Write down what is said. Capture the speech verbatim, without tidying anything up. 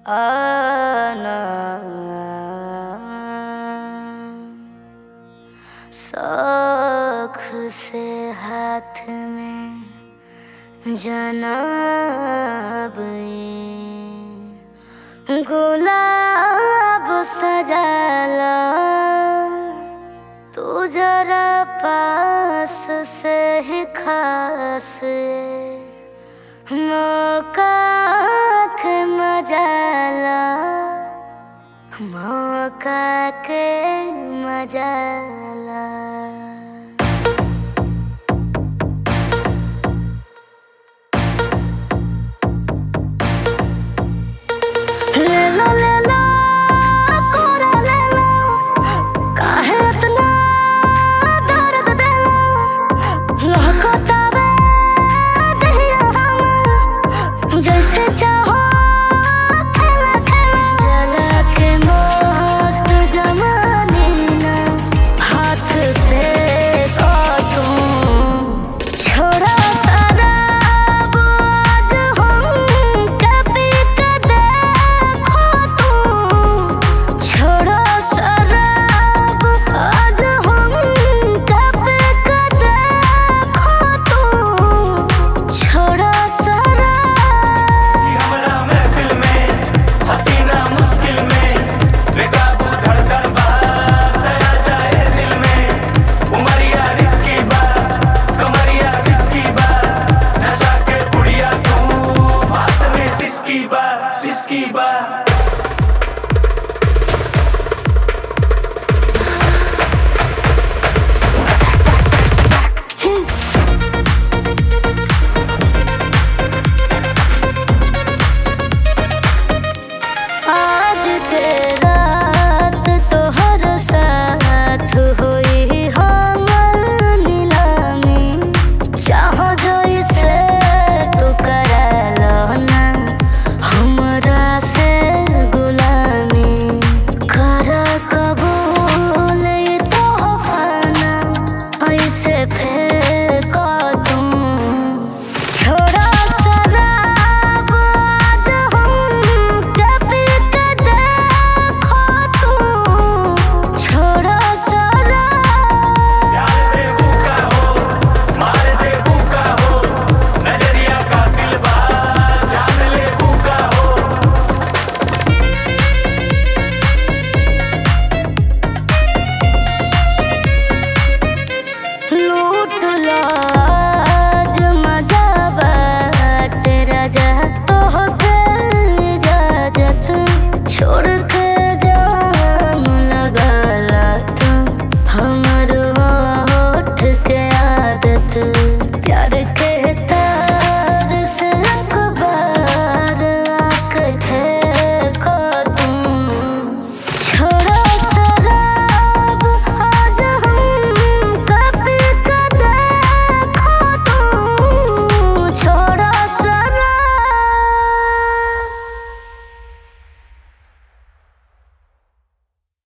आना शौख से हाथ में जनाब गुलाब सजाला तू जरा पास से ही खास मौका के मजाला मौका के मजाला। ले लो ले लो कोरा ले लो काहे इतना दर्द दे लो लहकता वे दहिया हम जैसे चाहो खेला खेला जला के मस्त जवानी ना हाथ से को तुम छोड़ा शराब आज हम कभी कदे छोड़ो शराब आज हम कभी कदे खो तू छोड़ो शराब। हमरा महफिल में हसीना मुश्किल में बेकाबू धड़कन बा दया जाए दिल में उमरिया रिस्की बा कमरिया रिस्की बा नशा के पुड़िया तू बात में सिसकी बा सिसकी बा।